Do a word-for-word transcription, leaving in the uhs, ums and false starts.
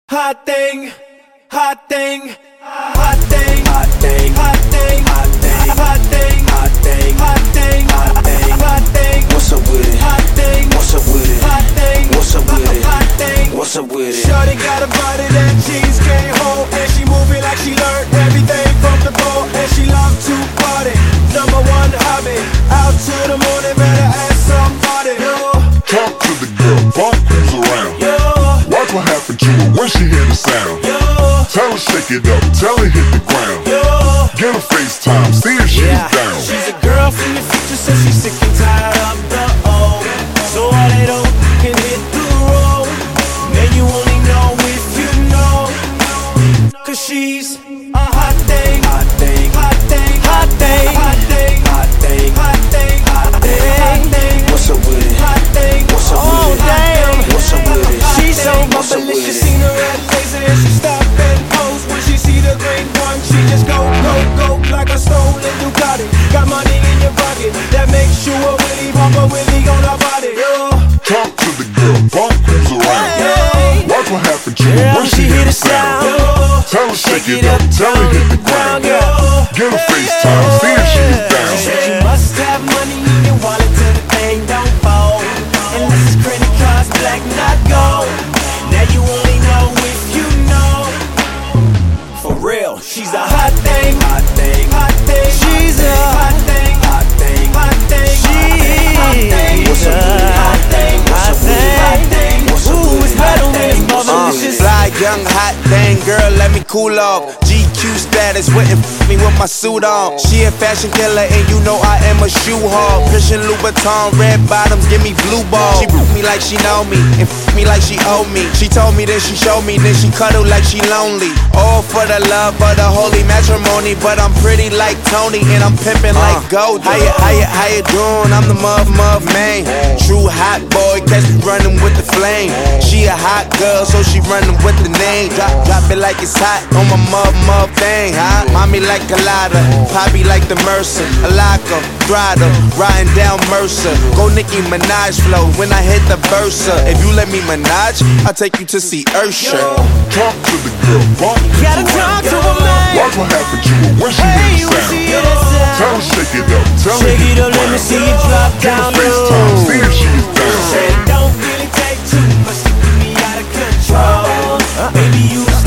Hot thing, hot thing, hot thing, hot thing, hot thing, hot thing, hot thing, hot thing, hot thing, hot thing, hot thing. What's up with it? Hot thing. What's up with it? Hot thing. What's up with it? Hot thing. What's up with it? Shorty got a body that cheese can't hold, and she moving like she learned everything from the ball, and she love to party. Number one hobby, out to the morning, better ask somebody. Yo. Talk to the girl, bump who's around. Yo. Watch what happened to her when she hear the sound. Yo. Tell her shake it up, tell her hit the ground. Yo. Get her FaceTime, see if she's Yeah. down. She's a girl from the future, so she's sick and tired of the old. So all they don't can hit the road. Man, you only know if you know. Cause she's a hot thing, hot thing, hot thing, hot thing, hot thing, hot thing, hot thing, hot thing, hot thing. What's up with it? Hot thing. What's up with it? Damn. What's up with it? She's so bubblicious, seen her at places and she stop and pose. When she see the green one, she just go, go, go like a stolen Ducati. Got money in your pocket that makes you a Willy pop a Willy on her body. Yo. Talk to the girl, bump who's around. Hey. Watch what happened to her Yeah, when she hear the sound. Yo. Tell her shake it up, tell her hit the ground. Yo. Get her FaceTime, see if she's She down. said you must have money in your wallet till the thing don't fold. And this is credit cards, black, not gold. Now you only know if you know. For real, she's a hot thing, hot thing, hot thing. She's a hot thing, hot thing, hot thing. She's hot thing, what's up with it? Hot thing, what's up with it? Hot thing, what's up with it? Hot thing, what's up with it? Fly, young, hot thing, girl, let me cool off. G Q status, wouldn't f me with my suit on. She a fashion killer, and you know I am a shoe hog. Christian Louboutin, red bottoms, give me blue balls. She boot me like she know me, and f me like she owe me. She told me, then she showed me, then she cuddle like she lonely. All for the love of the holy matrimony, but I'm pretty like Tony, and I'm pimping like Goldie. How you, how you, how you doing? I'm the muff, muff man. True hot boy, catch me running with the flame. She a hot girl, so she running with the name. Drop, drop it like it's hot on my muff, muff thing, huh? Mommy like Colada, Poppy like the Mercer, Alaka, Grada, riding down Mercer. Go Nicki Minaj flow when I hit the Versa. If you let me Minaj, I'll take you to see Usher. Talk to the girl, bump who's Gotta around. talk to a man. Watch what happened to her when she Hey, hear when the she sound. hear the Tell her sound. shake it up, tell her Shake hit it the up, let me ground. see you drop Get her down FaceTime, low. see if she's down. Said it don't really take too much to get me out of control. Baby, you